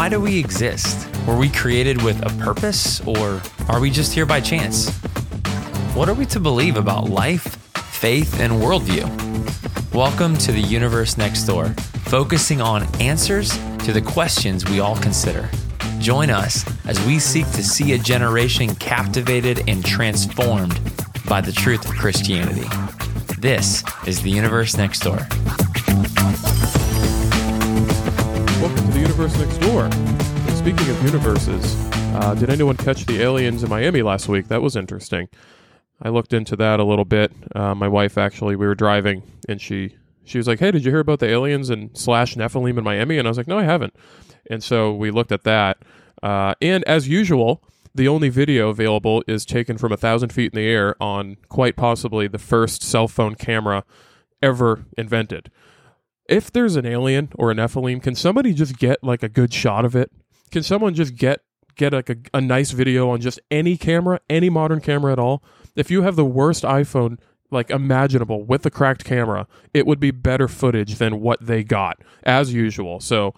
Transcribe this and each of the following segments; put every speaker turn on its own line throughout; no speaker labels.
Why do we exist? Were we created with a purpose, or are we just here by chance? What are we to believe about life, faith, and worldview? Welcome to the Universe Next Door, focusing on answers to the questions we all consider. Join us as we seek to see a generation captivated and transformed by the truth of Christianity. This is the Universe Next Door.
Welcome to the Universe Next Door. And speaking of universes, did anyone catch the aliens in Miami last week? That was interesting. I looked into that a little bit. My wife, actually, we were driving, and she was like, hey, did you hear about the aliens and / Nephilim in Miami? And I was like, no, I haven't. And so we looked at that. And as usual, the only video available is taken from 1,000 feet in the air on quite possibly the first cell phone camera ever invented. If there's an alien or a Nephilim, can somebody just get like a good shot of it? Can someone just get like a nice video on just any camera, any modern camera at all? If you have the worst iPhone like imaginable with the cracked camera, it would be better footage than what they got, as usual. So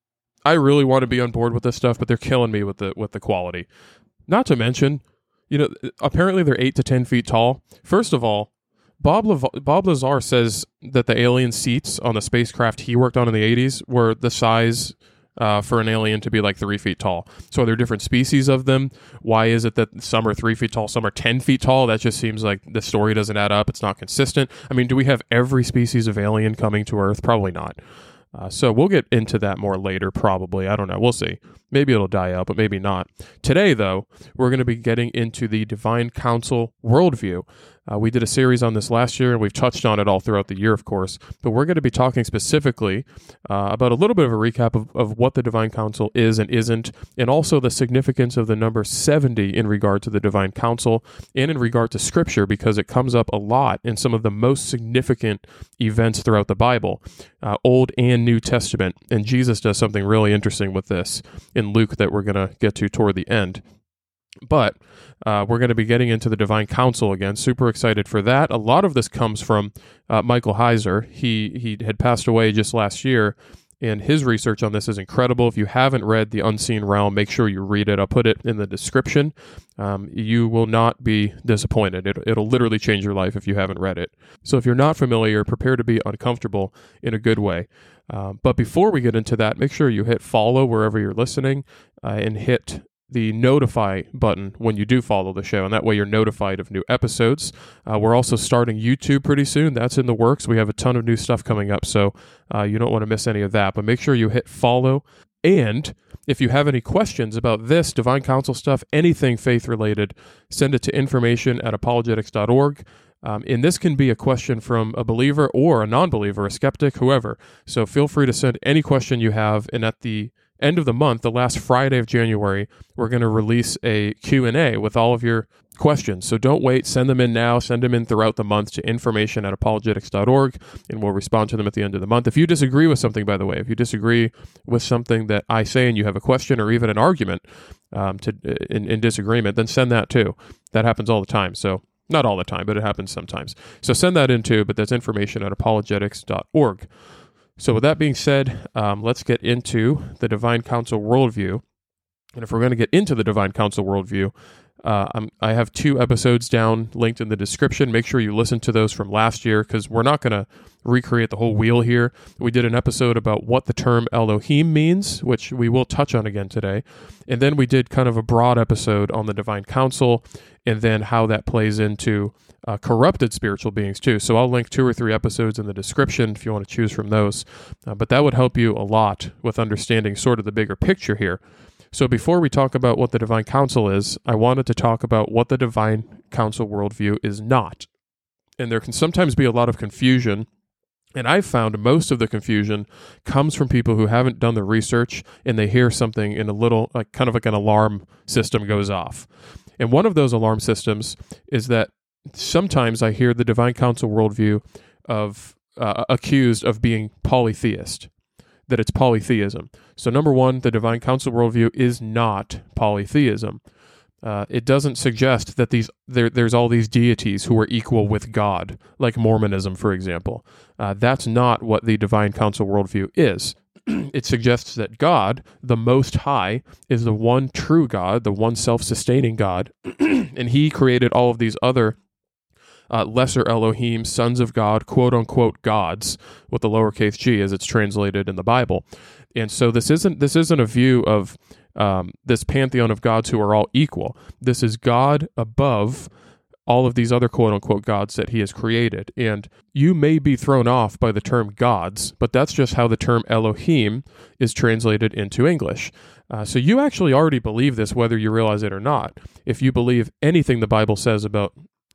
I really want to be on board with this stuff, but they're killing me with the quality. Not to mention, apparently they're 8 to 10 feet tall. First of all, Bob Lazar says that the alien seats on the spacecraft he worked on in the 80s were the size for an alien to be like 3 feet tall. So are there different species of them? Why is it that some are 3 feet tall, some are 10 feet tall? That just seems like the story doesn't add up. It's not consistent. I mean, do we have every species of alien coming to Earth? Probably not. So we'll get into that more later, probably. I don't know. We'll see. Maybe it'll die out, but maybe not. Today, though, we're going to be getting into the Divine Council worldview. We did a series on this last year, and we've touched on it all throughout the year, of course. But we're going to be talking specifically about a little bit of a recap of what the Divine Council is and isn't, and also the significance of the number 70 in regard to the Divine Council and in regard to Scripture, because it comes up a lot in some of the most significant events throughout the Bible, Old and New Testament. And Jesus does something really interesting with this in Luke that we're going to get to toward the end. But we're going to be getting into the Divine Council again. Super excited for that. A lot of this comes from Michael Heiser. He had passed away just last year, and his research on this is incredible. If you haven't read The Unseen Realm, make sure you read it. I'll put it in the description. You will not be disappointed. It'll literally change your life if you haven't read it. So if you're not familiar, prepare to be uncomfortable in a good way. But before we get into that, make sure you hit follow wherever you're listening and hit the notify button when you do follow the show, and that way you're notified of new episodes. We're also starting YouTube pretty soon. That's in the works. We have a ton of new stuff coming up, so you don't want to miss any of that. But make sure you hit follow. And if you have any questions about this, Divine Council stuff, anything faith-related, send it to information@apologetics.org. And this can be a question from a believer or a non-believer, a skeptic, whoever. So feel free to send any question you have, and at the end of the month, the last Friday of January, we're going to release a Q&A with all of your questions. So don't wait. Send them in now. Send them in throughout the month to information@apologetics.org, and we'll respond to them at the end of the month. If you disagree with something, by the way, if you disagree with something that I say and you have a question or even an argument in disagreement, then send that too. That happens all the time. So not all the time, but it happens sometimes. So send that in too, but that's information@apologetics.org. So with that being said, let's get into the Divine Council worldview. And if we're going to get into the Divine Council worldview, I have 2 episodes down linked in the description. Make sure you listen to those from last year, because we're not going to recreate the whole wheel here. We did an episode about what the term Elohim means, which we will touch on again today. And then we did kind of a broad episode on the Divine Council, and then how that plays into corrupted spiritual beings too. So I'll link 2 or 3 episodes in the description if you want to choose from those. But that would help you a lot with understanding sort of the bigger picture here. So before we talk about what the Divine Council is, I wanted to talk about what the Divine Council worldview is not. And there can sometimes be a lot of confusion, and I've found most of the confusion comes from people who haven't done the research, and they hear something in a little, like kind of like an alarm system goes off. And one of those alarm systems is that sometimes I hear the Divine Council worldview of accused of being polytheist, that it's polytheism. So number one, the Divine Council worldview is not polytheism. It doesn't suggest that there's all these deities who are equal with God, like Mormonism, for example. That's not what the Divine Council worldview is. it suggests that God, the Most High, is the one true God, the one self-sustaining God, and he created all of these other lesser Elohim, sons of God, quote-unquote gods, with the lowercase g as it's translated in the Bible. And so this isn't a view of this pantheon of gods who are all equal. This is God above all of these other quote-unquote gods that he has created. And you may be thrown off by the term gods, but that's just how the term Elohim is translated into English. So you actually already believe this, whether you realize it or not. If you believe anything the Bible says about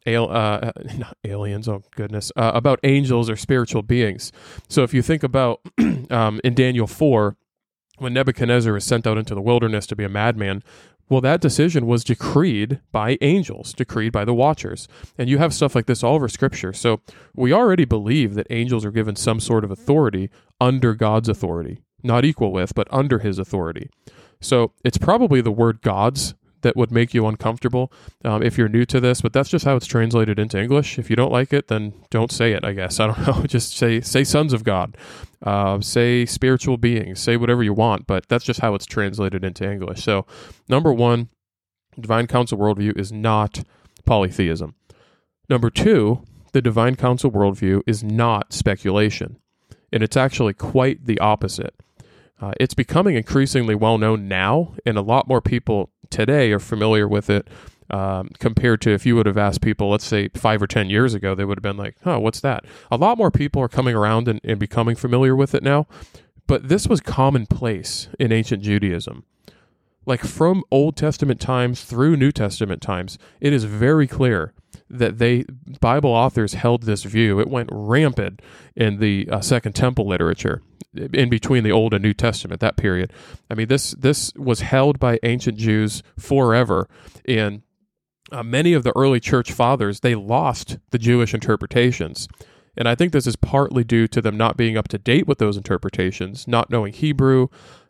not aliens, oh goodness, about angels or spiritual beings. So if you think about in Daniel 4, when Nebuchadnezzar is sent out into the wilderness to be a madman, well, that decision was decreed by angels, decreed by the watchers. And you have stuff like this all over Scripture. So we already believe that angels are given some sort of authority under God's authority. Not equal with, but under his authority. So it's probably the word gods that would make you uncomfortable if you're new to this, but that's just how it's translated into English. If you don't like it, then don't say it, I guess. I don't know. Just say sons of God, say spiritual beings, say whatever you want, but that's just how it's translated into English. So, number one, Divine Council worldview is not polytheism. Number two, the Divine Council worldview is not speculation, and it's actually quite the opposite. It's becoming increasingly well-known now, and a lot more people today are familiar with it compared to if you would have asked people, let's say 5 or 10 years ago, they would have been like, oh, what's that? A lot more people are coming around and becoming familiar with it now, but this was commonplace in ancient Judaism. Like from Old Testament times through New Testament times, it is very clear that Bible authors held this view. It went rampant in the Second Temple literature, in between the Old and New Testament, that period. I mean, this was held by ancient Jews forever, and many of the early church fathers, they lost the Jewish interpretations. And I think this is partly due to them not being up to date with those interpretations, not knowing Hebrew,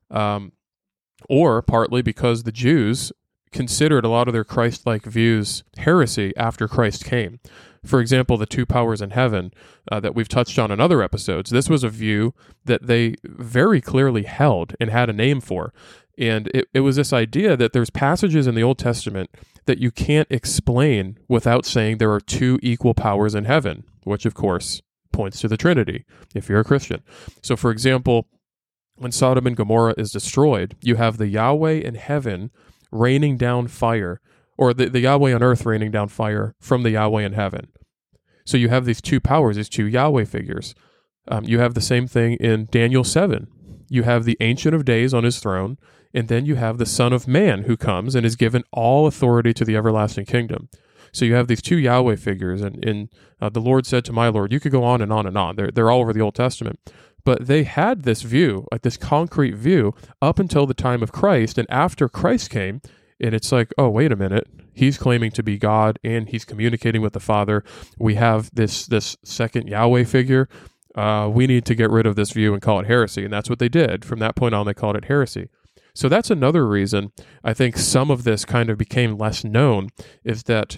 or partly because the Jews considered a lot of their Christ-like views heresy after Christ came. For example, the two powers in heaven that we've touched on in other episodes, this was a view that they very clearly held and had a name for. And it was this idea that there's passages in the Old Testament that you can't explain without saying there are two equal powers in heaven, which of course points to the Trinity, if you're a Christian. So for example, when Sodom and Gomorrah is destroyed, you have the Yahweh in heaven raining down fire, or the Yahweh on earth raining down fire from the Yahweh in heaven. So you have these two powers, these two Yahweh figures. You have the same thing in Daniel 7. You have the Ancient of Days on his throne, and then you have the Son of Man who comes and is given all authority to the everlasting kingdom. So you have these two Yahweh figures, and the Lord said to my Lord, you could go on and on and on. They're all over the Old Testament. But they had this view, like this concrete view, up until the time of Christ, and after Christ came, and it's like, oh, wait a minute, he's claiming to be God, and he's communicating with the Father. We have this second Yahweh figure. We need to get rid of this view and call it heresy, and that's what they did. From that point on, they called it heresy. So that's another reason I think some of this kind of became less known, is that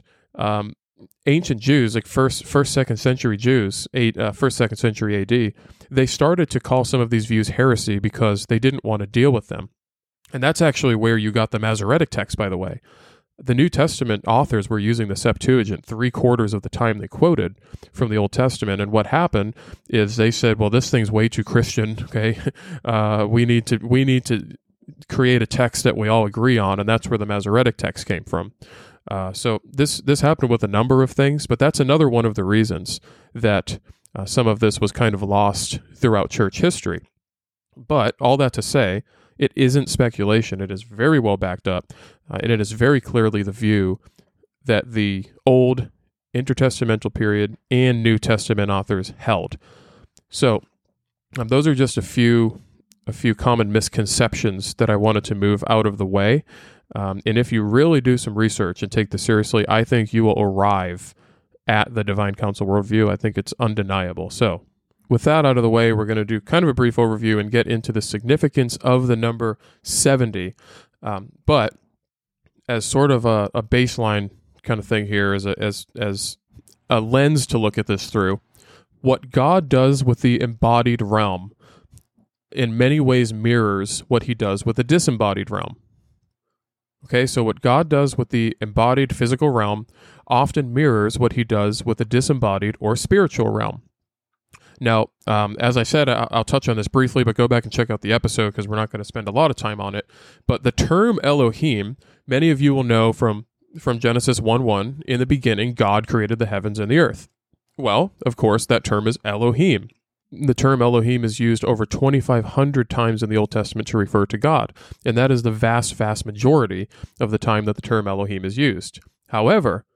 ancient Jews, like first, second century Jews, first, second century AD, they started to call some of these views heresy because they didn't want to deal with them. And that's actually where you got the Masoretic text, by the way. The New Testament authors were using the Septuagint 3/4 of the time they quoted from the Old Testament. And what happened is they said, well, this thing's way too Christian, okay? We need to create a text that we all agree on, and that's where the Masoretic text came from. So this happened with a number of things, but that's another one of the reasons that some of this was kind of lost throughout church history. But all that to say, it isn't speculation. It is very well backed up, and it is very clearly the view that the Old intertestamental period and New Testament authors held. So those are just a few common misconceptions that I wanted to move out of the way. And if you really do some research and take this seriously, I think you will arrive at the Divine Council worldview. I think it's undeniable. So with that out of the way, we're going to do kind of a brief overview and get into the significance of the number 70. But as sort of a baseline kind of thing here, as a lens to look at this through, what God does with the embodied realm in many ways mirrors what he does with the disembodied realm. Okay, so what God does with the embodied physical realm often mirrors what he does with the disembodied or spiritual realm. Now, as I said, I'll touch on this briefly, but go back and check out the episode because we're not going to spend a lot of time on it. But the term Elohim, many of you will know from Genesis 1:1, in the beginning, God created the heavens and the earth. Well, of course, that term is Elohim. The term Elohim is used over 2,500 times in the Old Testament to refer to God, and that is the vast, vast majority of the time that the term Elohim is used. However,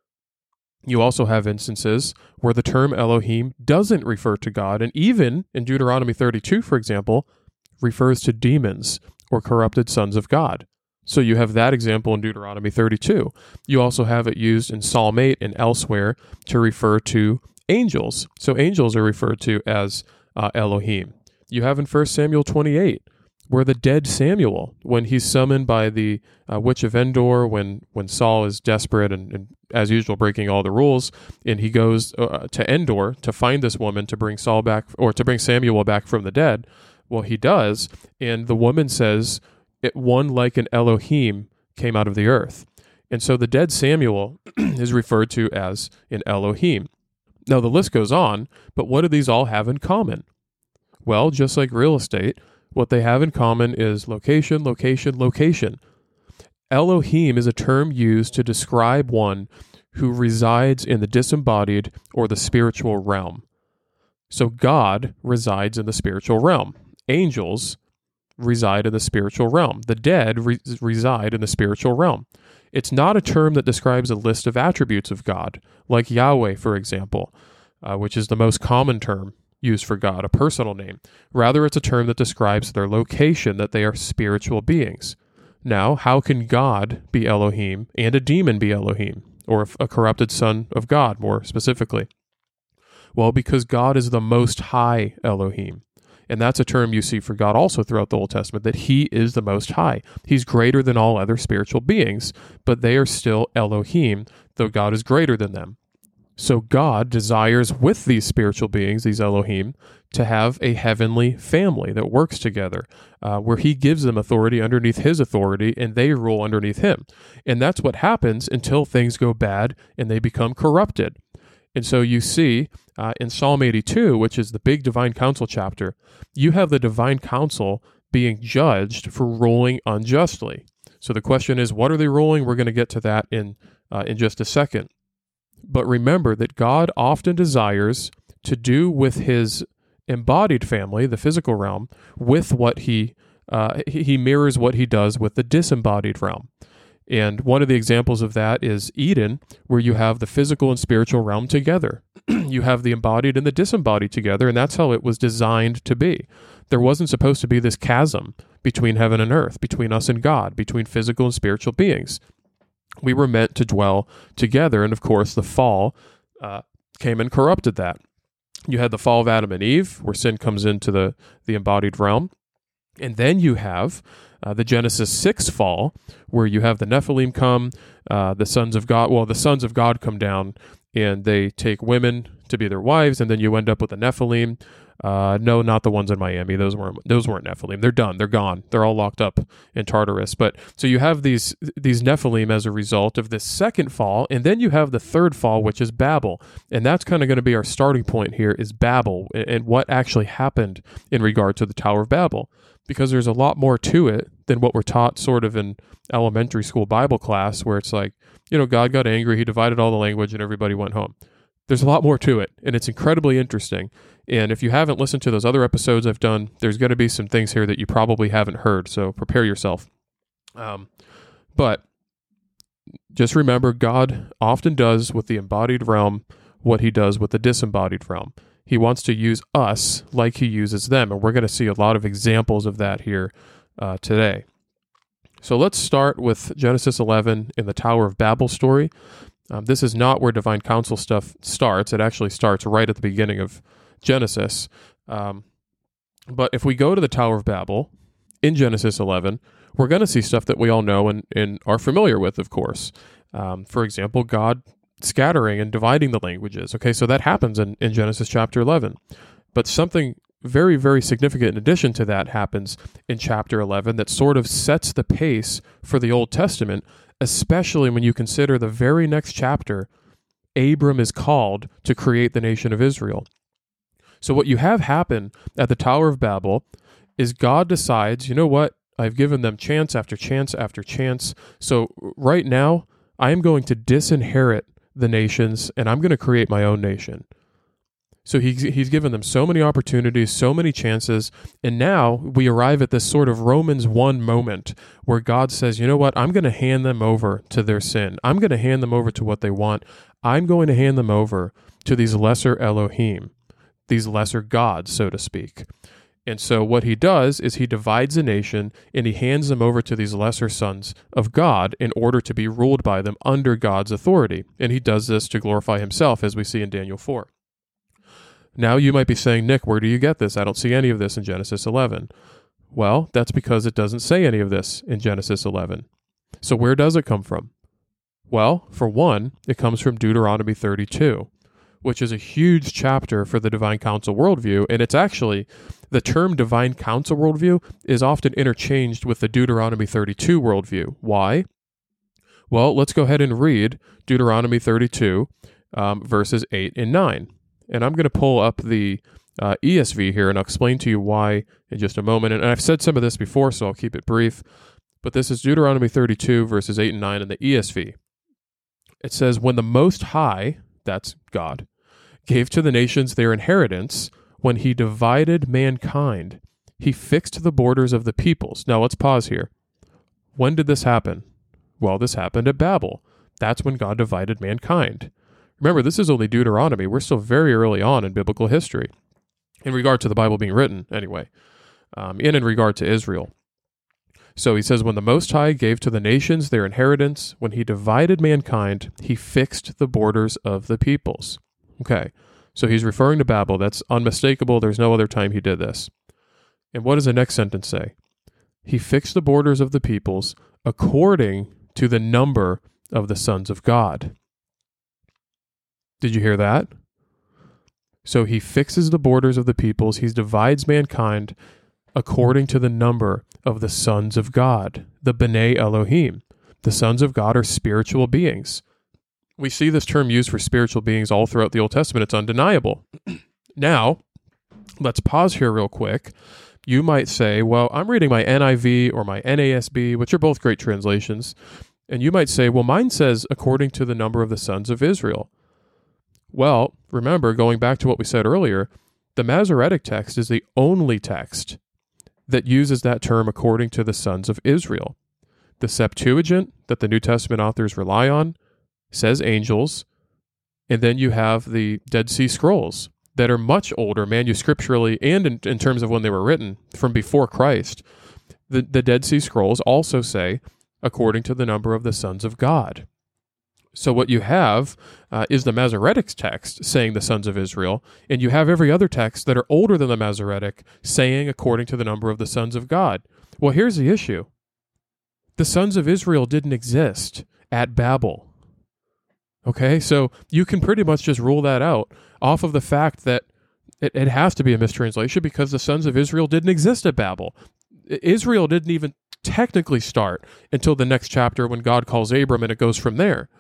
you also have instances where the term Elohim doesn't refer to God, and even in Deuteronomy 32, for example, refers to demons or corrupted sons of God. So you have that example in Deuteronomy 32. You also have it used in Psalm 8 and elsewhere to refer to angels. So angels are referred to as Elohim. You have in 1 Samuel 28, where the dead Samuel, when he's summoned by the witch of Endor, when Saul is desperate and as usual breaking all the rules, and he goes to Endor to find this woman to bring Saul back, or to bring Samuel back from the dead. Well, he does, and the woman says, one like an Elohim came out of the earth. And so the dead Samuel is referred to as an Elohim. Now, the list goes on, but what do these all have in common? Well, just like real estate, what they have in common is location, location, location. Elohim is a term used to describe one who resides in the disembodied or the spiritual realm. So God resides in the spiritual realm. Angels reside in the spiritual realm. The dead reside in the spiritual realm. It's not a term that describes a list of attributes of God, like Yahweh, for example, which is the most common term used for God, a personal name. Rather, it's a term that describes their location, that they are spiritual beings. Now, how can God be Elohim and a demon be Elohim, or a corrupted son of God, more specifically? Well, because God is the Most High Elohim. And that's a term you see for God also throughout the Old Testament, that he is the Most High. He's greater than all other spiritual beings, but they are still Elohim, though God is greater than them. So God desires with these spiritual beings, these Elohim, to have a heavenly family that works together, where he gives them authority underneath his authority, and they rule underneath him. And that's what happens until things go bad and they become corrupted. And so you see in Psalm 82, which is the big divine council chapter, you have the divine council being judged for ruling unjustly. So the question is, what are they ruling? We're going to get to that in just a second. But remember that God often desires to do with his embodied family, the physical realm, with what he mirrors what he does with the disembodied realm. And one of the examples of that is Eden, where you have the physical and spiritual realm together. You have the embodied and the disembodied together, and that's how it was designed to be. There wasn't supposed to be this chasm between heaven and earth, between us and God, between physical and spiritual beings. We were meant to dwell together, and of course the fall came and corrupted that. You had the fall of Adam and Eve, where sin comes into the embodied realm. And then you have the Genesis 6 fall, where you have the Nephilim come, the sons of God. Well, the sons of God come down, and they take women to be their wives, and then you end up with the Nephilim. No, not the ones in Miami. Those weren't Nephilim. They're done. They're gone. They're all locked up in Tartarus. But so you have these Nephilim as a result of this second fall, and then you have the third fall, which is Babel. And that's kind of going to be our starting point here, is Babel, and what actually happened in regard to the Tower of Babel. Because there's a lot more to it than what we're taught sort of in elementary school Bible class, where it's like, God got angry, he divided all the language, and everybody went home. There's a lot more to it, and it's incredibly interesting. And if you haven't listened to those other episodes I've done, there's going to be some things here that you probably haven't heard, so prepare yourself. But just remember, God often does with the embodied realm what he does with the disembodied realm. He wants to use us like he uses them, and we're going to see a lot of examples of that here today. So let's start with Genesis 11 in the Tower of Babel story. This is not where divine council stuff starts. It actually starts right at the beginning of Genesis. But if we go to the Tower of Babel in Genesis 11, we're going to see stuff that we all know and are familiar with, of course. For example, God scattering and dividing the languages. Okay, so that happens in Genesis chapter 11. But something very, very significant addition to that happens in chapter 11 that sort of sets the pace for the Old Testament, especially when you consider the very next chapter, Abram is called to create the nation of Israel. So what you have happen at the Tower of Babel is God decides, you know what, I've given them chance after chance after chance. So right now, I am going to disinherit the nations, and I'm going to create my own nation. So he's given them so many opportunities, so many chances, and now we arrive at this sort of Romans 1 moment where God says, you know what, I'm going to hand them over to their sin. I'm going to hand them over to what they want. I'm going to hand them over to these lesser Elohim, these lesser gods, so to speak. And so what he does is he divides a nation and he hands them over to these lesser sons of God in order to be ruled by them under God's authority. And he does this to glorify himself, as we see in Daniel 4. Now you might be saying, Nick, where do you get this? I don't see any of this in Genesis 11. Well, that's because it doesn't say any of this in Genesis 11. So where does it come from? Well, for one, it comes from Deuteronomy 32, which is a huge chapter for the divine council worldview. And it's actually, the term divine council worldview is often interchanged with the Deuteronomy 32 worldview. Why? Well, let's go ahead and read Deuteronomy 32, verses 8 and 9. And I'm going to pull up the ESV here, and I'll explain to you why in just a moment. And I've said some of this before, so I'll keep it brief. But this is Deuteronomy 32, verses 8 and 9 in the ESV. It says, when the Most High, that's God, gave to the nations their inheritance, when he divided mankind, he fixed the borders of the peoples. Now let's pause here. When did this happen? Well, this happened at Babel. That's when God divided mankind. Remember, this is only Deuteronomy. We're still very early on in biblical history, in regard to the Bible being written, anyway, and in regard to Israel. So he says, when the Most High gave to the nations their inheritance, when he divided mankind, he fixed the borders of the peoples. Okay, so he's referring to Babel. That's unmistakable. There's no other time he did this. And what does the next sentence say? He fixed the borders of the peoples according to the number of the sons of God. Did you hear that? So he fixes the borders of the peoples. He divides mankind according to the number of the sons of God, the B'nai Elohim. The sons of God are spiritual beings. We see this term used for spiritual beings all throughout the Old Testament. It's undeniable. Now, let's pause here real quick. You might say, well, I'm reading my NIV or my NASB, which are both great translations. And you might say, well, mine says according to the number of the sons of Israel. Well, remember, going back to what we said earlier, the Masoretic text is the only text that uses that term according to the sons of Israel. The Septuagint, that the New Testament authors rely on, says angels, and then you have the Dead Sea Scrolls that are much older manuscripturally and in terms of when they were written, from before Christ. The Dead Sea Scrolls also say, according to the number of the sons of God. So what you have is the Masoretic text saying the sons of Israel, and you have every other text that are older than the Masoretic saying according to the number of the sons of God. Well, here's the issue. The sons of Israel didn't exist at Babel. Okay, so you can pretty much just rule that out off of the fact that it has to be a mistranslation because the sons of Israel didn't exist at Babel. Israel didn't even technically start until the next chapter when God calls Abram, and it goes from there.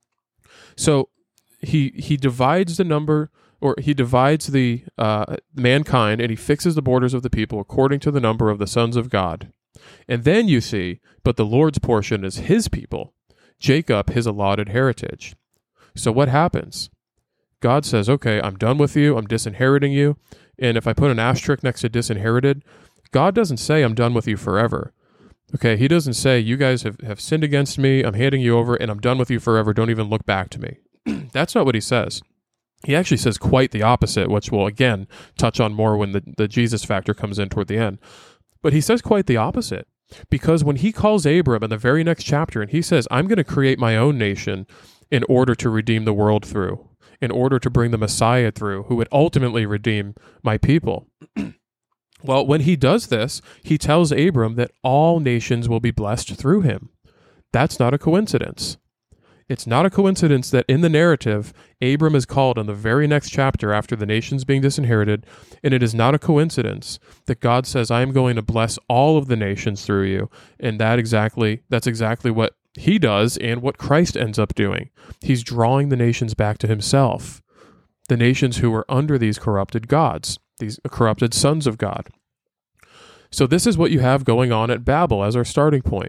So he divides the number, or he divides the mankind, and he fixes the borders of the people according to the number of the sons of God. And then you see, but the Lord's portion is his people, Jacob his allotted heritage. So what happens? God says, okay, I'm done with you, I'm disinheriting you. And if I put an asterisk next to disinherited, God doesn't say I'm done with you forever. Okay, he doesn't say, you guys have sinned against me, I'm handing you over, and I'm done with you forever, don't even look back to me. That's not what he says. He actually says quite the opposite, which we'll, again, touch on more when the Jesus factor comes in toward the end. But he says quite the opposite, because when he calls Abram in the very next chapter, and he says, I'm going to create my own nation in order to redeem the world through, in order to bring the Messiah through, who would ultimately redeem my people. Well, when he does this, he tells Abram that all nations will be blessed through him. That's not a coincidence. It's not a coincidence that in the narrative, Abram is called in the very next chapter after the nations being disinherited, and it is not a coincidence that God says, I am going to bless all of the nations through you, and that's exactly what he does and what Christ ends up doing. He's drawing the nations back to himself, the nations who were under these corrupted gods, these corrupted sons of God. So this is what you have going on at Babel as our starting point.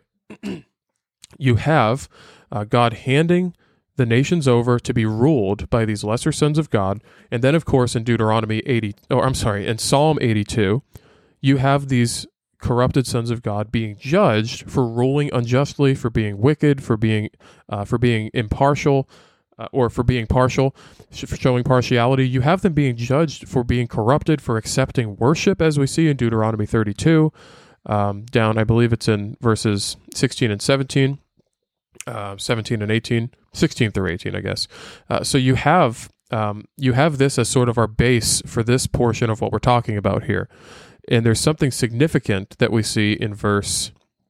You have God handing the nations over to be ruled by these lesser sons of God. And then, of course, in in Psalm 82, you have these corrupted sons of God being judged for ruling unjustly, for being wicked, for being impartial, or for being partial, for showing partiality. You have them being judged for being corrupted, for accepting worship, as we see in Deuteronomy 32, down, I believe it's in verses 16 and 17. 17 and 18, 16 through 18, I guess. So you have this as sort of our base for this portion of what we're talking about here. And there's something significant that we see in verse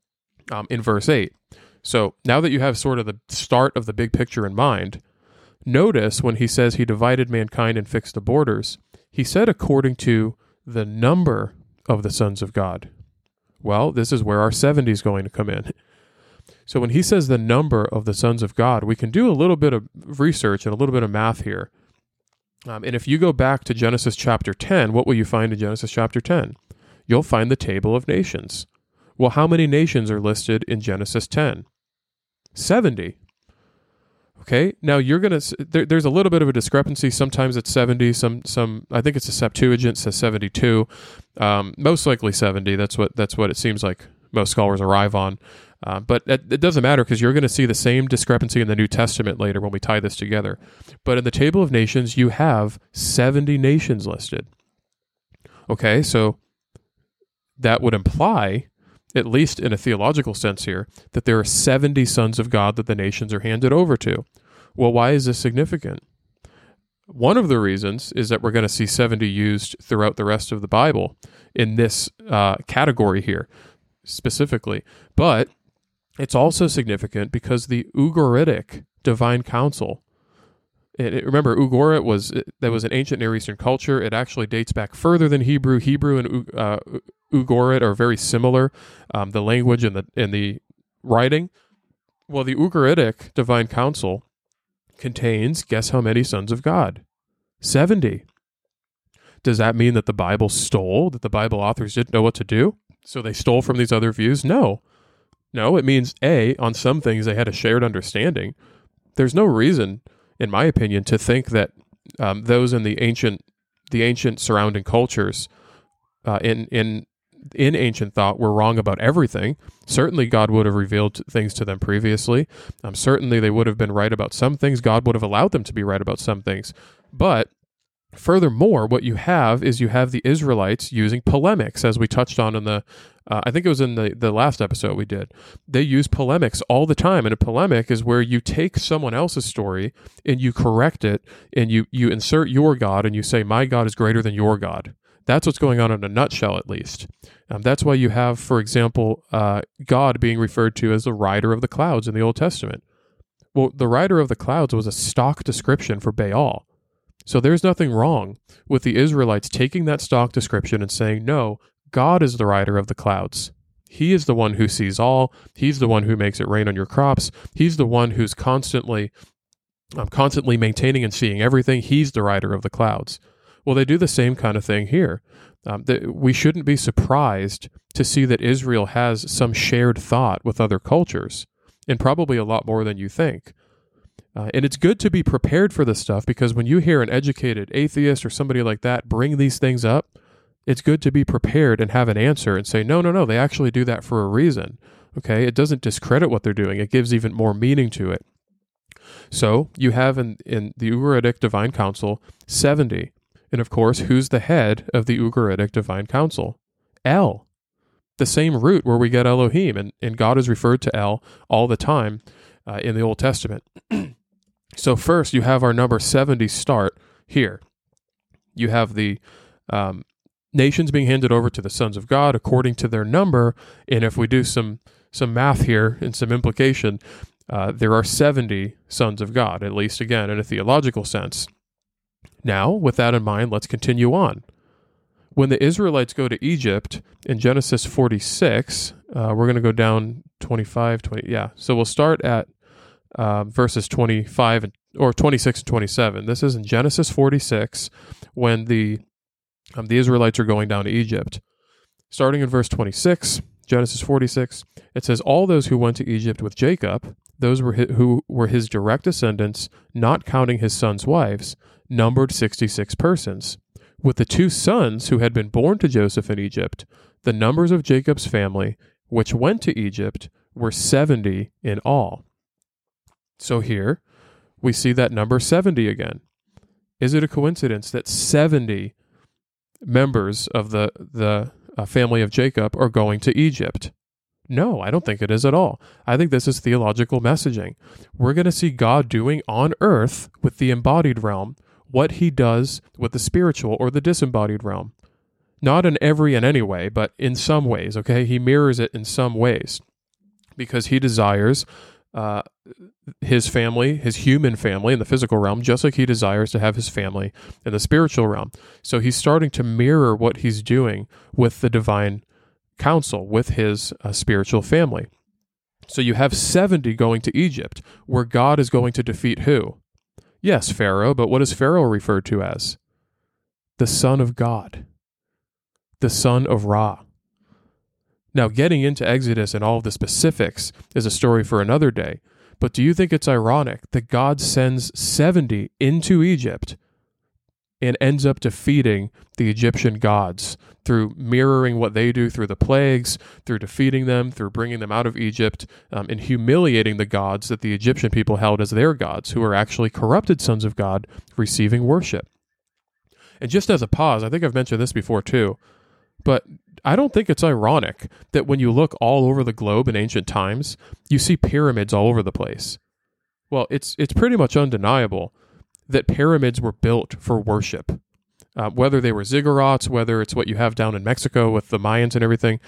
8. So now that you have sort of the start of the big picture in mind, notice when he says he divided mankind and fixed the borders, he said according to the number of the sons of God. Well, this is where our 70 is going to come in. So when he says the number of the sons of God, we can do a little bit of research and a little bit of math here. And if you go back to Genesis chapter 10, what will you find in Genesis chapter 10? You'll find the table of nations. Well, how many nations are listed in Genesis 10? 70. Okay, now you're going to, there's a little bit of a discrepancy. Sometimes it's 70, some I think it's a Septuagint says 72. Most likely 70. That's what it seems like most scholars arrive on. But it doesn't matter because you're going to see the same discrepancy in the New Testament later when we tie this together. But in the table of nations, you have 70 nations listed. Okay, so that would imply, at least in a theological sense here, that there are 70 sons of God that the nations are handed over to. Well, why is this significant? One of the reasons is that we're going to see 70 used throughout the rest of the Bible in this category here specifically. But it's also significant because the Ugaritic divine council, remember, Ugarit was an ancient Near Eastern culture. It actually dates back further than Hebrew. Hebrew and Ugarit are very similar, the language and the writing. Well, the Ugaritic divine council contains, guess how many sons of God? 70. Does that mean that the Bible stole, that the Bible authors didn't know what to do? So they stole from these other views? No, it means on some things they had a shared understanding. There's no reason, in my opinion, to think that those in the ancient surrounding cultures in ancient thought were wrong about everything. Certainly God would have revealed things to them previously. Certainly they would have been right about some things. God would have allowed them to be right about some things. But furthermore, what you have is the Israelites using polemics, as we touched on in the, I think it was in the last episode we did. They use polemics all the time, and a polemic is where you take someone else's story and you correct it, and you insert your God, and you say, my God is greater than your God. That's what's going on in a nutshell, at least. That's why you have, for example, God being referred to as the rider of the clouds in the Old Testament. Well, the rider of the clouds was a stock description for Baal. So there's nothing wrong with the Israelites taking that stock description and saying, no, God is the rider of the clouds. He is the one who sees all. He's the one who makes it rain on your crops. He's the one who's constantly maintaining and seeing everything. He's the rider of the clouds. Well, they do the same kind of thing here. We shouldn't be surprised to see that Israel has some shared thought with other cultures, and probably a lot more than you think. And it's good to be prepared for this stuff, because when you hear an educated atheist or somebody like that bring these things up, it's good to be prepared and have an answer and say, no, they actually do that for a reason. Okay, it doesn't discredit what they're doing. It gives even more meaning to it. So you have in the Ugaritic Divine Council 70. And of course, who's the head of the Ugaritic Divine Council? El. The same root where we get Elohim, and God is referred to El all the time in the Old Testament. So first, you have our number 70 start here. You have the nations being handed over to the sons of God according to their number, and if we do some math here and some implication, there are 70 sons of God, at least again in a theological sense. Now, with that in mind, let's continue on. When the Israelites go to Egypt in Genesis 46, we're going to go down 25, 20, yeah. So we'll start at verses 25 or 26 and 27. This is in Genesis 46 when the Israelites are going down to Egypt. Starting in verse 26, Genesis 46, it says, "All those who went to Egypt with Jacob, those who were his direct descendants, not counting his sons' wives, numbered 66 persons. With the 2 sons who had been born to Joseph in Egypt, the numbers of Jacob's family, which went to Egypt, were 70 in all." So here, we see that number 70 again. Is it a coincidence that 70 members of the family of Jacob are going to Egypt? No, I don't think it is at all. I think this is theological messaging. We're going to see God doing on earth with the embodied realm what he does with the spiritual or the disembodied realm. Not in every and any way, but in some ways, okay? He mirrors it in some ways because he desires his family, his human family in the physical realm, just like he desires to have his family in the spiritual realm. So he's starting to mirror what he's doing with the divine council, with his spiritual family. So you have 70 going to Egypt, where God is going to defeat who? Yes, Pharaoh, but what is Pharaoh referred to as? The Son of God, the son of Ra. Now, getting into Exodus and all of the specifics is a story for another day, but do you think it's ironic that God sends 70 into Egypt and ends up defeating the Egyptian gods through mirroring what they do through the plagues, through defeating them, through bringing them out of Egypt, and humiliating the gods that the Egyptian people held as their gods, who are actually corrupted sons of God receiving worship? And just as a pause, I think I've mentioned this before too, but I don't think it's ironic that when you look all over the globe in ancient times, you see pyramids all over the place. Well, it's pretty much undeniable that pyramids were built for worship. Whether they were ziggurats, whether it's what you have down in Mexico with the Mayans and everything,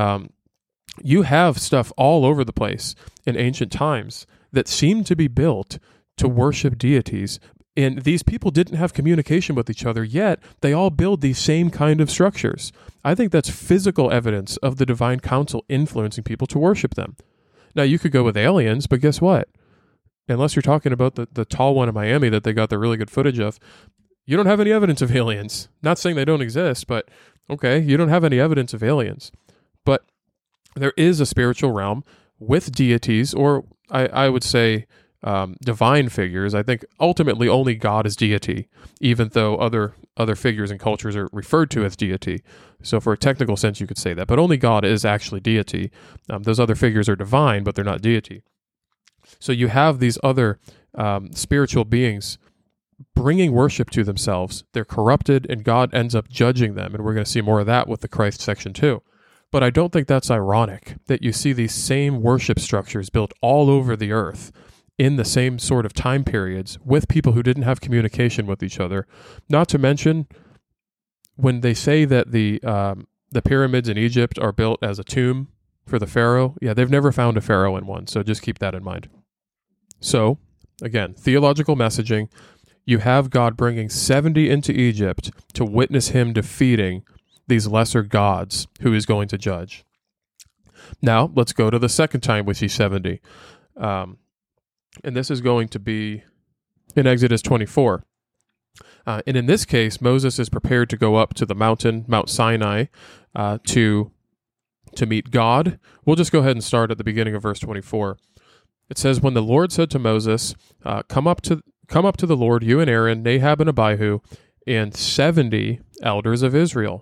you have stuff all over the place in ancient times that seem to be built to worship deities. And these people didn't have communication with each other, yet they all build these same kind of structures. I think that's physical evidence of the divine council influencing people to worship them. Now, you could go with aliens, but guess what? Unless you're talking about the tall one in Miami that they got the really good footage of, you don't have any evidence of aliens. Not saying they don't exist, but okay, you don't have any evidence of aliens. But there is a spiritual realm with deities, or I would say divine figures. I think ultimately only God is deity, even though other figures and cultures are referred to as deity. So for a technical sense, you could say that. But only God is actually deity. Those other figures are divine, but they're not deity. So you have these other spiritual beings bringing worship to themselves. They're corrupted, and God ends up judging them. And we're going to see more of that with the Christ section too. But I don't think that's ironic that you see these same worship structures built all over the earth in the same sort of time periods with people who didn't have communication with each other. Not to mention, when they say that the pyramids in Egypt are built as a tomb for the pharaoh, yeah, they've never found a pharaoh in one, so just keep that in mind. So, again, theological messaging. You have God bringing 70 into Egypt to witness him defeating these lesser gods who he's going to judge. Now, let's go to the second time we see 70. And this is going to be in Exodus 24. And in this case, Moses is prepared to go up to the mountain, Mount Sinai, to meet God. We'll just go ahead and start at the beginning of verse 24. It says, "When the Lord said to Moses, Come up to the Lord, you and Aaron, Nadab and Abihu, and 70 elders of Israel."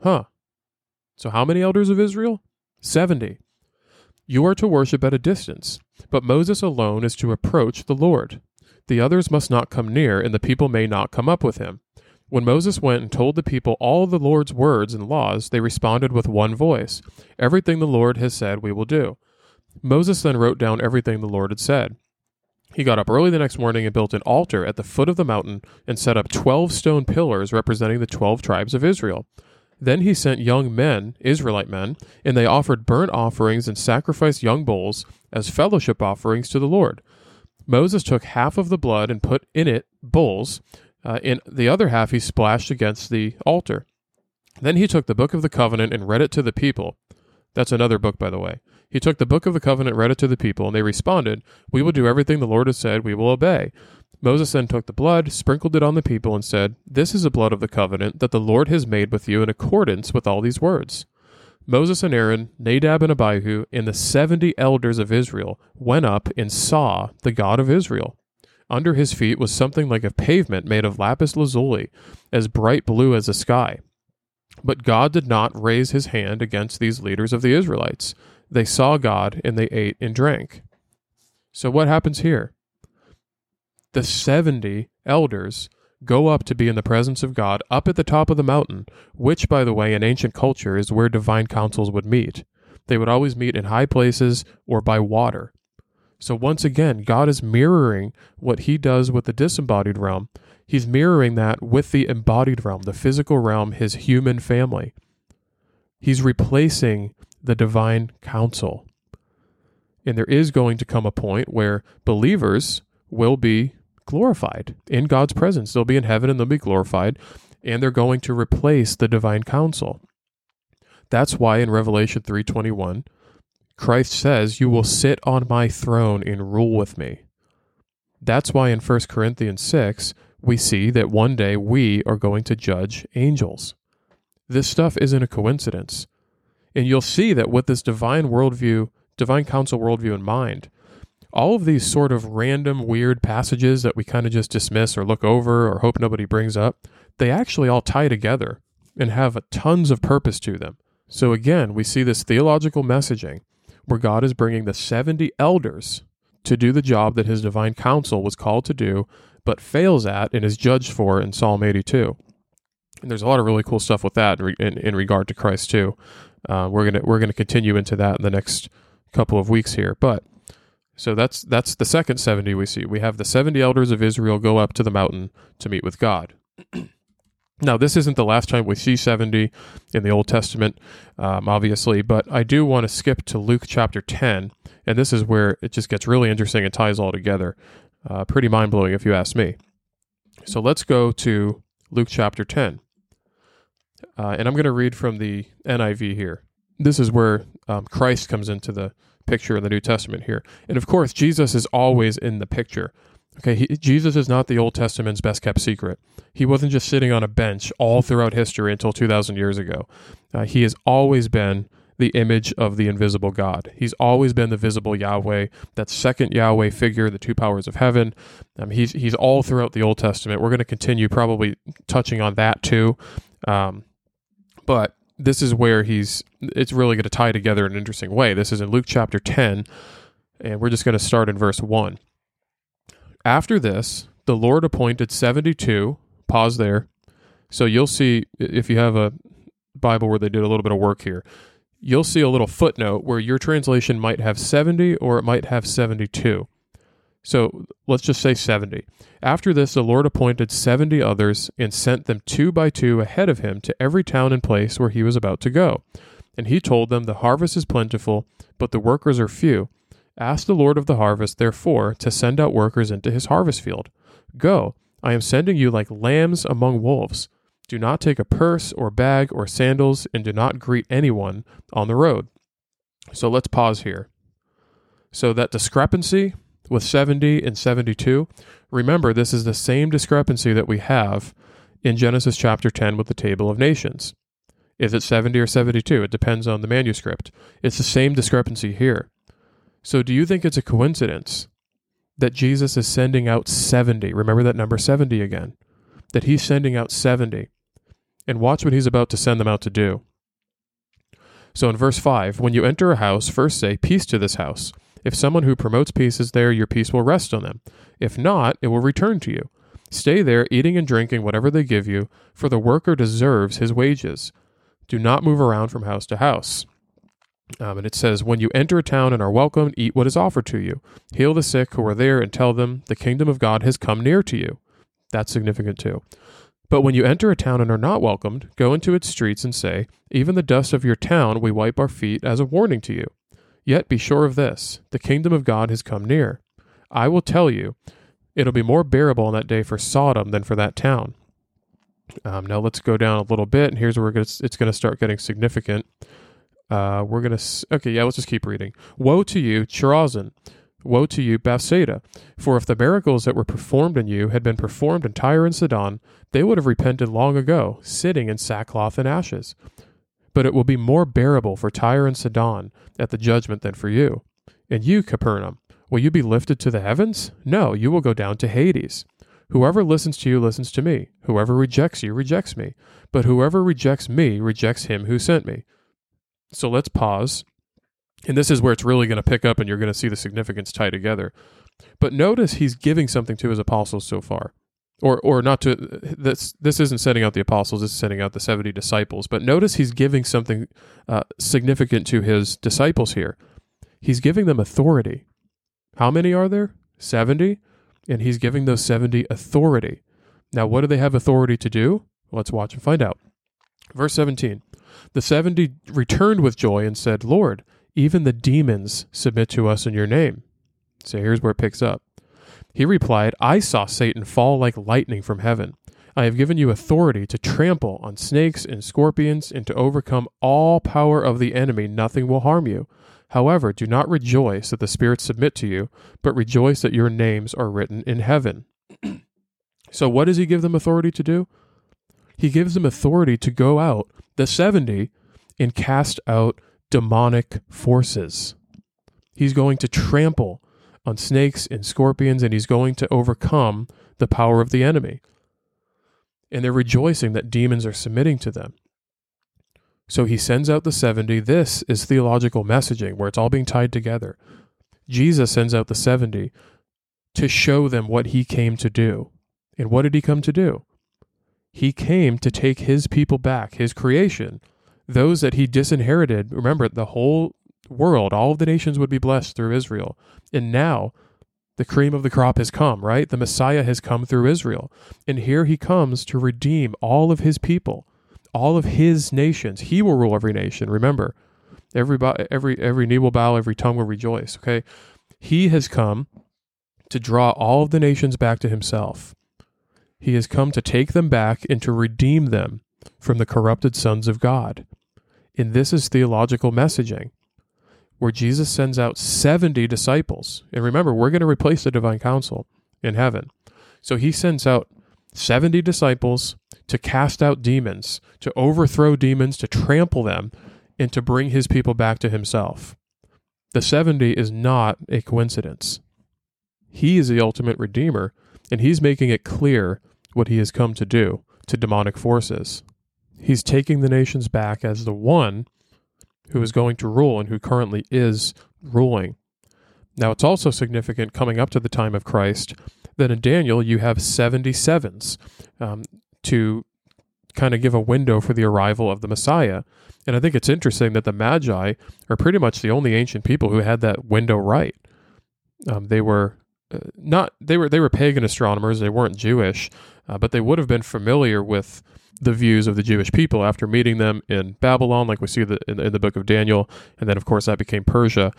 So how many elders of Israel? 70. "You are to worship at a distance, but Moses alone is to approach the Lord. The others must not come near, and the people may not come up with him." When Moses went and told the people all the Lord's words and laws, they responded with one voice, "Everything the Lord has said we will do." Moses then wrote down everything the Lord had said. He got up early the next morning and built an altar at the foot of the mountain and set up 12 stone pillars representing the 12 tribes of Israel. Then he sent young men, Israelite men, and they offered burnt offerings and sacrificed young bulls as fellowship offerings to the Lord. Moses took half of the blood and put in it bulls, and the other half he splashed against the altar. Then he took the book of the covenant and read it to the people. That's another book, by the way. He took the book of the covenant, read it to the people, and they responded, "We will do everything the Lord has said, we will obey." Moses then took the blood, sprinkled it on the people, and said, "This is the blood of the covenant that the Lord has made with you in accordance with all these words." Moses and Aaron, Nadab and Abihu, and the 70 elders of Israel went up and saw the God of Israel. Under his feet was something like a pavement made of lapis lazuli, as bright blue as the sky. But God did not raise his hand against these leaders of the Israelites. They saw God, and they ate and drank. So what happens here? The 70 elders go up to be in the presence of God up at the top of the mountain, which, by the way, in ancient culture is where divine councils would meet. They would always meet in high places or by water. So once again, God is mirroring what he does with the disembodied realm. He's mirroring that with the embodied realm, the physical realm, his human family. He's replacing the divine council. And there is going to come a point where believers will be glorified in God's presence. They'll be in heaven and they'll be glorified, and they're going to replace the divine council. That's why in Revelation 3:21, Christ says, "You will sit on my throne and rule with me." That's why in 1 Corinthians 6, we see that one day we are going to judge angels. This stuff isn't a coincidence. And you'll see that with this divine worldview, divine council worldview in mind, all of these sort of random, weird passages that we kind of just dismiss or look over or hope nobody brings up, they actually all tie together and have tons of purpose to them. So again, we see this theological messaging where God is bringing the 70 elders to do the job that his divine council was called to do, but fails at and is judged for in Psalm 82. And there's a lot of really cool stuff with that in regard to Christ too. We're gonna continue into that in the next couple of weeks here, but so that's the second 70 we see. We have the 70 elders of Israel go up to the mountain to meet with God. Now, this isn't the last time we see 70 in the Old Testament, obviously, but I do want to skip to Luke chapter 10, and this is where it just gets really interesting and ties all together. Pretty mind-blowing if you ask me. So let's go to Luke chapter 10. And I'm going to read from the NIV here. This is where Christ comes into the picture in the New Testament here. And of course, Jesus is always in the picture. Okay, Jesus is not the Old Testament's best-kept secret. He wasn't just sitting on a bench all throughout history until 2,000 years ago. He has always been the image of the invisible God. He's always been the visible Yahweh, that second Yahweh figure, the two powers of heaven. He's all throughout the Old Testament. We're going to continue probably touching on that too. But this is where it's really going to tie together in an interesting way. This is in Luke chapter 10, and we're just going to start in verse 1. After this, the Lord appointed 72, pause there. So you'll see, if you have a Bible where they did a little bit of work here, you'll see a little footnote where your translation might have 70 or it might have 72. So let's just say 70. After this, the Lord appointed 70 others and sent them 2 by 2 ahead of him to every town and place where he was about to go. And he told them, "The harvest is plentiful, but the workers are few. Ask the Lord of the harvest, therefore, to send out workers into his harvest field. Go, I am sending you like lambs among wolves. Do not take a purse or bag or sandals, and do not greet anyone on the road." So let's pause here. So that discrepancy with 70 and 72, remember, this is the same discrepancy that we have in Genesis chapter 10 with the Table of Nations. Is it 70 or 72? It depends on the manuscript. It's the same discrepancy here. So do you think it's a coincidence that Jesus is sending out 70? Remember that number 70 again. That he's sending out 70. And watch what he's about to send them out to do. So in verse 5, when you enter a house, first say, "Peace to this house." If someone who promotes peace is there, your peace will rest on them. If not, it will return to you. Stay there, eating and drinking whatever they give you, for the worker deserves his wages. Do not move around from house to house. And it says, when you enter a town and are welcomed, eat what is offered to you. Heal the sick who are there and tell them, the kingdom of God has come near to you. That's significant too. But when you enter a town and are not welcomed, go into its streets and say, even the dust of your town we wipe our feet as a warning to you. Yet be sure of this, the kingdom of God has come near. I will tell you, it'll be more bearable on that day for Sodom than for that town. Now let's go down a little bit, and here's where it's going to start getting significant. Let's just keep reading. Woe to you, Chorazin! Woe to you, Bethsaida! For if the miracles that were performed in you had been performed in Tyre and Sidon, they would have repented long ago, sitting in sackcloth and ashes. But it will be more bearable for Tyre and Sidon at the judgment than for you. And you, Capernaum, will you be lifted to the heavens? No, you will go down to Hades. Whoever listens to you listens to me. Whoever rejects you rejects me. But whoever rejects me rejects him who sent me. So let's pause. And this is where it's really going to pick up and you're going to see the significance tie together. But notice he's giving something to his apostles so far. Or not to, this isn't setting out the apostles, this is setting out the 70 disciples. But notice he's giving something significant to his disciples here. He's giving them authority. How many are there? 70? And he's giving those 70 authority. Now, what do they have authority to do? Let's watch and find out. Verse 17. The 70 returned with joy and said, Lord, even the demons submit to us in your name. So here's where it picks up. He replied, I saw Satan fall like lightning from heaven. I have given you authority to trample on snakes and scorpions and to overcome all power of the enemy. Nothing will harm you. However, do not rejoice that the spirits submit to you, but rejoice that your names are written in heaven. So what does he give them authority to do? He gives them authority to go out, the 70, and cast out demonic forces. He's going to trample on snakes and scorpions, and he's going to overcome the power of the enemy. And they're rejoicing that demons are submitting to them. So he sends out the 70. This is theological messaging where it's all being tied together. Jesus sends out the 70 to show them what he came to do. And what did he come to do? He came to take his people back, his creation, those that he disinherited. Remember, the whole world, all of the nations would be blessed through Israel. And now the cream of the crop has come, right? The Messiah has come through Israel. And here he comes to redeem all of his people, all of his nations. He will rule every nation. Remember, every knee will bow, every tongue will rejoice, okay? He has come to draw all of the nations back to himself. He has come to take them back and to redeem them from the corrupted sons of God. And this is theological messaging, where Jesus sends out 70 disciples. And remember, we're going to replace the divine council in heaven. So he sends out 70 disciples to cast out demons, to overthrow demons, to trample them, and to bring his people back to himself. The 70 is not a coincidence. He is the ultimate redeemer, and he's making it clear what he has come to do to demonic forces. He's taking the nations back as the one who is going to rule and who currently is ruling. Now, it's also significant coming up to the time of Christ that in Daniel you have 77s to kind of give a window for the arrival of the Messiah. And I think it's interesting that the Magi are pretty much the only ancient people who had that window right. They were pagan astronomers. They weren't Jewish, but they would have been familiar with the views of the Jewish people after meeting them in Babylon, like we see in the book of Daniel, and then of course that became Persia.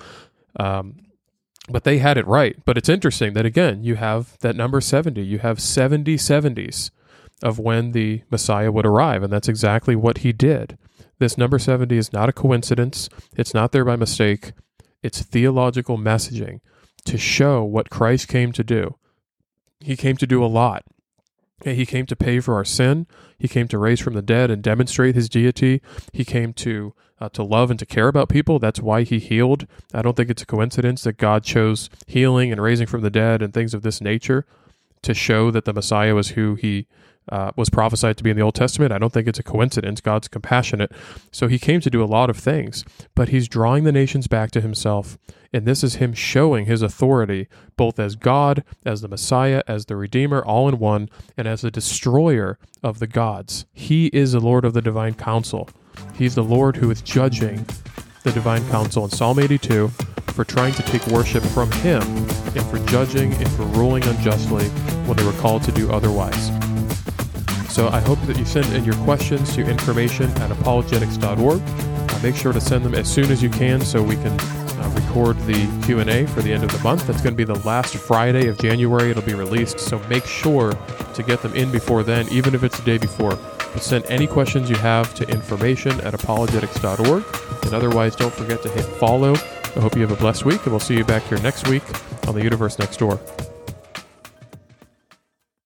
But they had it right. But it's interesting that again, you have that number 70. You have 70 70s of when the Messiah would arrive, and that's exactly what he did. This number 70 is not a coincidence. It's not there by mistake. It's theological messaging to show what Christ came to do. He came to do a lot. He came to pay for our sin. He came to raise from the dead and demonstrate his deity. He came to love and to care about people. That's why he healed. I don't think it's a coincidence that God chose healing and raising from the dead and things of this nature to show that the Messiah was who he was prophesied to be in the Old Testament. I don't think it's a coincidence. God's compassionate. So he came to do a lot of things, but he's drawing the nations back to himself. And this is him showing his authority, both as God, as the Messiah, as the Redeemer, all in one, and as the destroyer of the gods. He is the Lord of the divine council. He's the Lord who is judging the divine council in Psalm 82 for trying to take worship from him and for judging and for ruling unjustly when they were called to do otherwise. So I hope that you send in your questions to information@apologetics.org. Make sure to send them as soon as you can so we can record the Q&A for the end of the month. That's going to be the last Friday of January. It'll be released, so make sure to get them in before then, even if it's the day before. But send any questions you have to information@apologetics.org. And otherwise, don't forget to hit follow. I hope you have a blessed week, and we'll see you back here next week on The Universe Next Door.